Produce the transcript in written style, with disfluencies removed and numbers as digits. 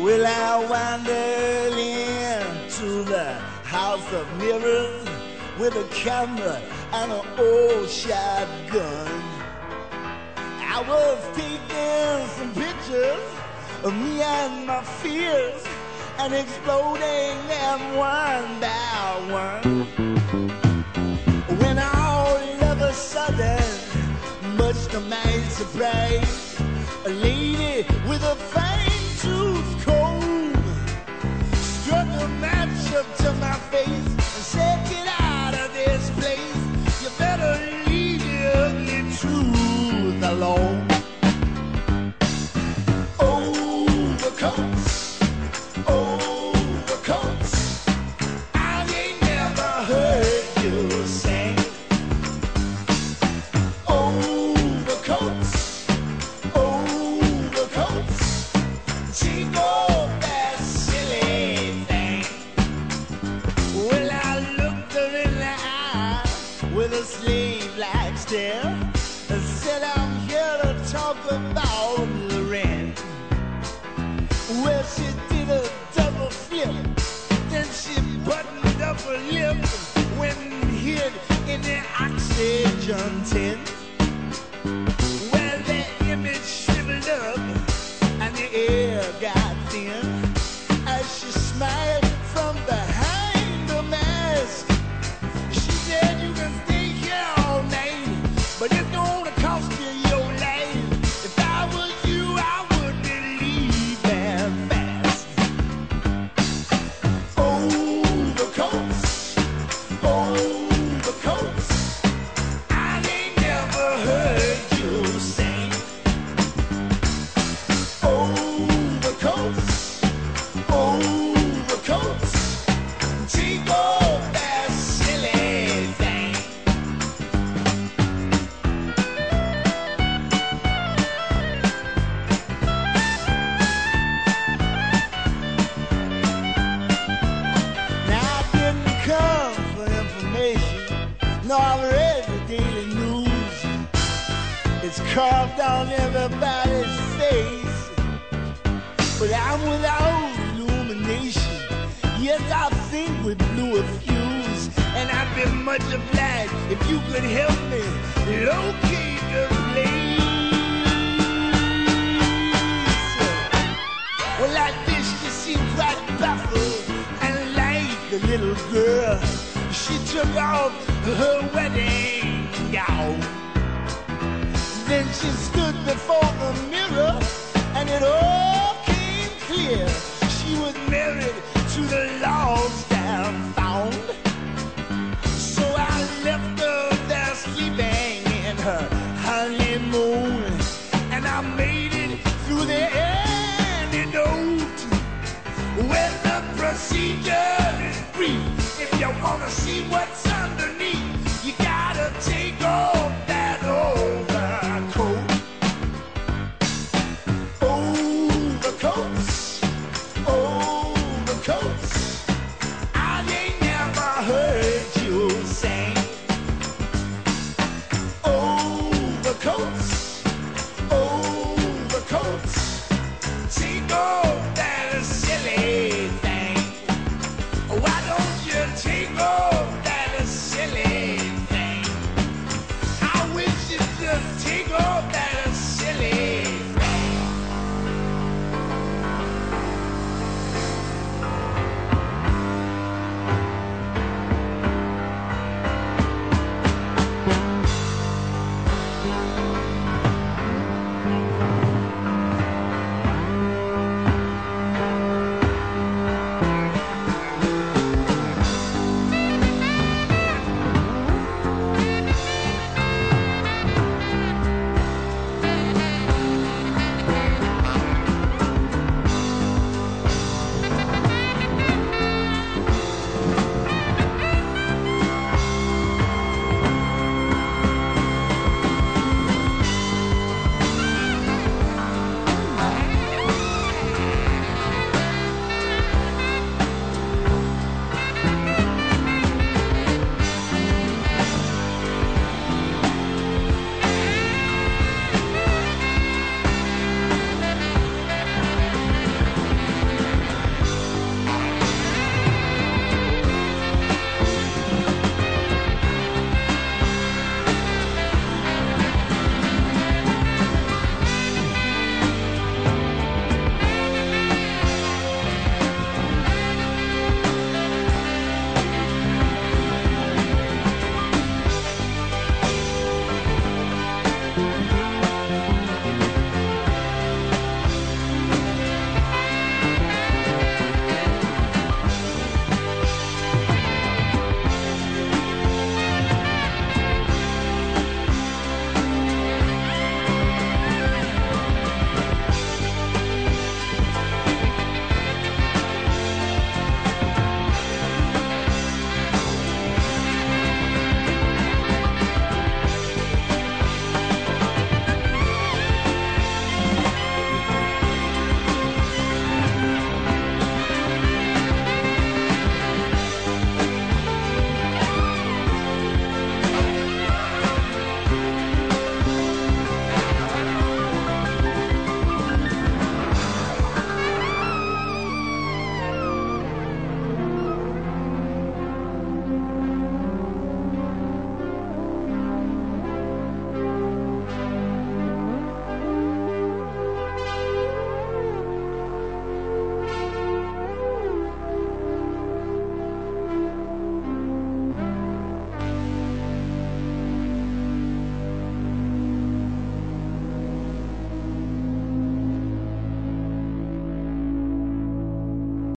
Well, I wandered into the house of mirrors with a camera and an old shotgun. I was taking some pictures of me and my fears and exploding them one by one. When all of a sudden, much to my surprise, a lady with a fine-tooth comb struck a match up to my face and said, "Get out of this place. You better leave your ugly truth alone." Overcoats, overcoats, I ain't never heard you sing. Overcoats, overcoats, take off that silly thing. Well, I looked her in the eye with a slave-like stare and said, "I'm here to talk about the rent." Well, she did a double flip, then she buttoned up her lip, went and hid in the oxygen tent. Well, the image shriveled up and the air got thin as she smiled from behind the mask. She said, "You can stay here all night, but it's gonna cost you your life. If I was you, I wouldn't leave that fast." Overcoats, overcoats, I ain't never heard you sing. Overcoats, overcoats, take off that silly thing. Now I didn't come for information, no, I've read the daily news. It's carved on everybody's face, but I'm without illumination. Yes, I think we blew a fuse, and I'd be much obliged if you could help me locate the place. Well, at this she seemed quite baffled, and like a little girl, she took off her wedding gown. Then she stood before the mirror, and it all came clear. She was married to the lost and found. So I left her there sleeping in her honeymoon, and I made it through the antidote. Well, the procedure is brief. If you wanna see what